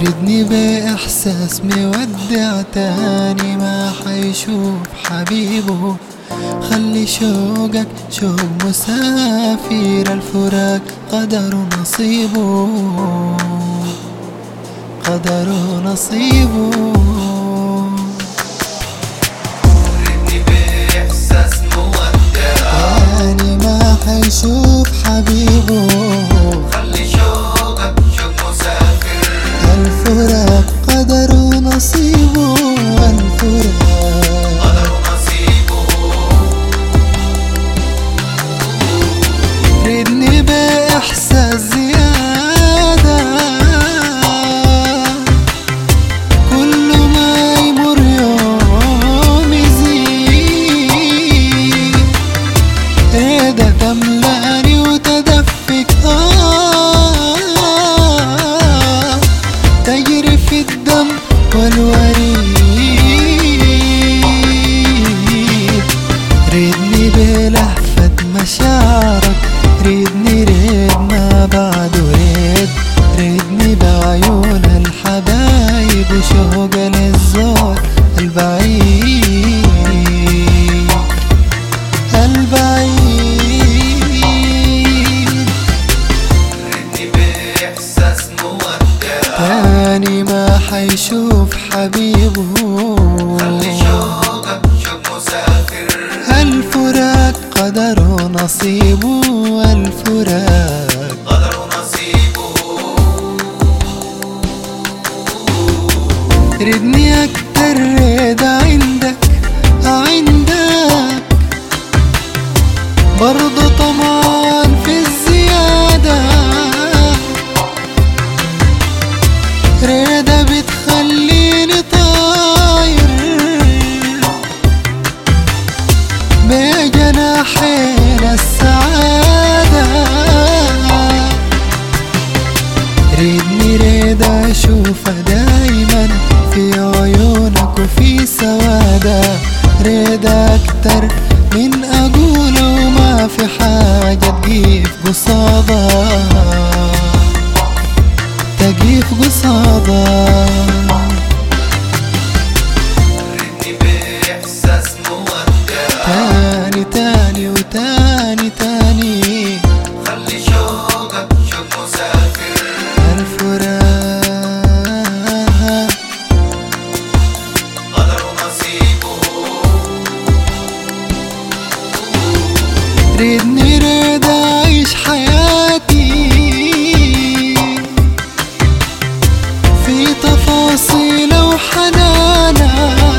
ردني بإحساس مودع تاني ما حيشوف حبيبه. خلي شوقك شوق مسافر، الفراق قدر نصيبه، قدر نصيبه. ردني بإحساس مودع تاني ما حيشوف حبيبه. خلي شوقك شوق مسافر، الفراق قدر نصيبه، الفراق قدر نصيبه. ردني بإحساس زيادة، كل ما يمر يوم يزيد. ريدة تملأني وتدفك تجري في الدم والوريد. ردني بلهفة مشاعرك، ردني ريد ما بعده ريد. ردني بعيون الحبايب وشوق للزور البعيد، البعيد. ردني بإحساس مودع تاني ما حيشوف حبيبه. خلي شوقك شوق مسافر، الفراق قدر نصيبه، الفراق قدر نصيبه. ردني أكتر رضا عندك، عندك برضو طمعان في الزيادة. رضا بتخليني طاير بجناحين السعادة. ردني رضا أشوفه دايما في عيونك وفي سوادة. رضا أكتر من أقوله وما في حاجة تقيف قصادها، تقيف قصادها. ردني بإحساس مودع تاني تاني وتاني تاني، خلي شوقك شوق مسافر، الفراق قدر نصيبه. ردني رضا أعيش حياتي في تفاصيل وحنانا.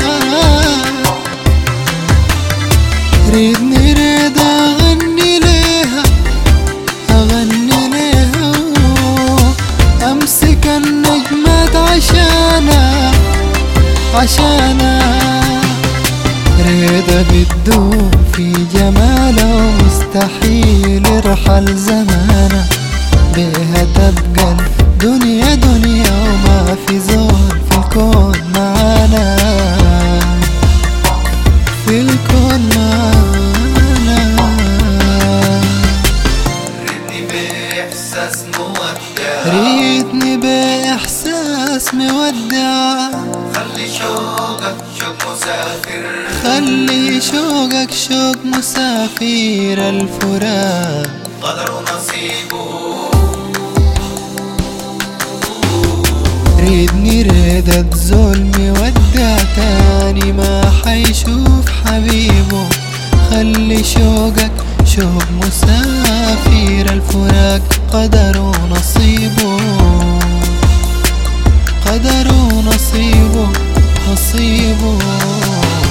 ردني رضا أغني ليها، أغني ليها أمسك النجمات عشانا، عشانا. رضا بتدوم في جمالها ومستحيل يرحل زمانها. بيها تبقى الدنيا دنيا وما في زول في الكون معانا، في الكون معانا. ردني بإحساس مودع ريتني بإحساس مودع، خلي شوقك شوق مسافر، خلي شوقك شوق مسافر. الفراق قدر نصيبه. ردني رضا زول مودع تاني ما حيشوف حبيبه. خلي شوقك شوق مسافر، الفراق قدر نصيبه، قدر نصيبه، نصيبه.